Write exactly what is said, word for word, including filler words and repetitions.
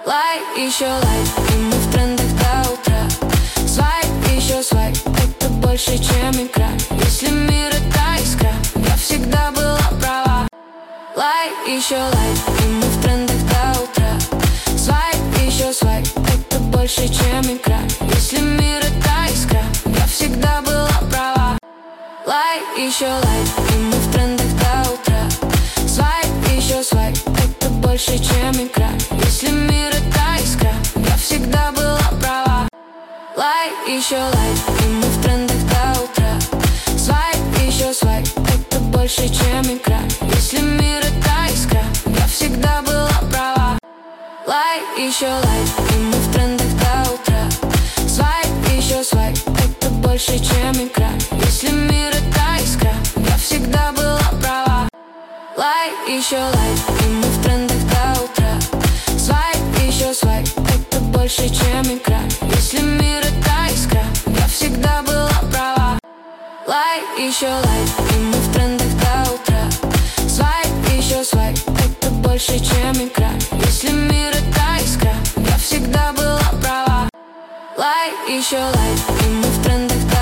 Лайк, еще лайк, и мы в трендах до утра. Свайп, еще свайп, это больше, чем игра. Если мир это искра, я всегда была права. Лайк, еще лайк, и мы в трендах до утра. Свайп, еще свайп, это больше, чем игра. Если мир это искра, я всегда была права. Лайк, еще лайк, и мы в трендах до утра. Свайп, еще свайп, это больше, чем игра. Если мир это искра, я всегда была права. Лайк, еще лайк, и мы в трендах до утра. Свайп, еще свайп, это больше, чем игра. Если мир это искра, я всегда была права. Лайк, еще лайк, и мы в трендах до утра. Свайп, еще свайп, это больше, чем игра. Если мир это искра, я всегда была права. Лайк, еще лайк, и мы в трендах до утра. Свайп, еще свайп, это больше, чем игра. Если мир это искра, я всегда была права. Лайк, еще лайк, и мы в трендах до утра. Свайп, еще свайп, это больше, чем игра. Если мир это искра, я всегда была права. Лайк, еще лайк.